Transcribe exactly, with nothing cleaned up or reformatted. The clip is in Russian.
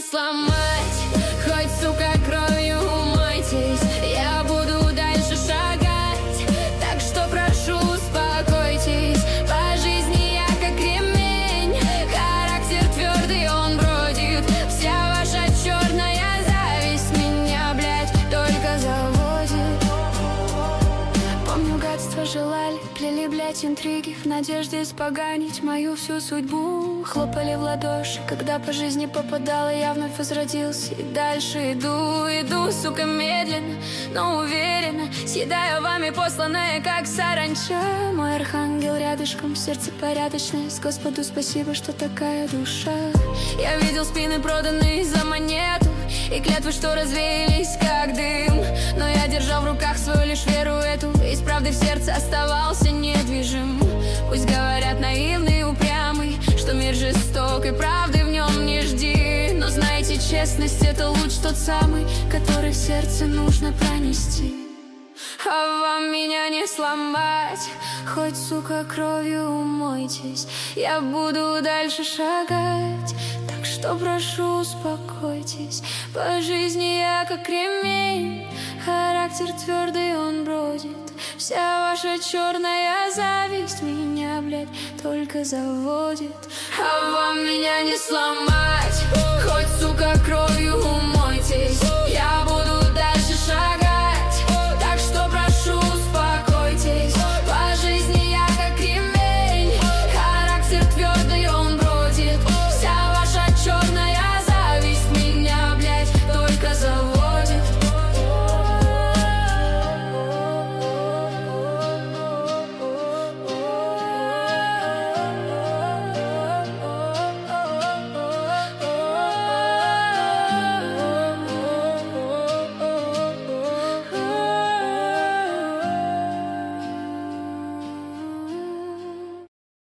сломать. Хоть, сука, кровью умойтесь, я буду дальше шагать. Так что прошу, успокойтесь. По жизни я как кремень, характер твердый, он бродит. Вся ваша черная зависть меня, блядь, только заводит. Помню, гадство желали, плели, блядь, интриги в надежде испоганить мою всю судьбу. Хлопали в ладоши, когда по жизни попадала, я вновь возродился. И дальше иду, иду, сука, медленно, но уверенно, съедая вами посланное, как саранча. Мой архангел рядышком, сердце порядочность. Господу спасибо, что такая душа. Я видел спины, проданные за монету, и клятвы, что развеялись, как дым. Но я держал в руках свою лишь веру эту, и с правдой в сердце оставался недвижим. Пусть говорят наивный и упрямый, что мир жесток и правды в нем не жди. Но знайте, честность — это луч тот самый, который в сердце нужно пронести. А вам меня не сломать. Хоть, сука, кровью умойтесь, я буду дальше шагать. Так что прошу, успокойтесь. По жизни я как кремень, характер твердый, он бродит. Вся ваша черная зависть меня, блядь, только заводит. А вам меня не сломать.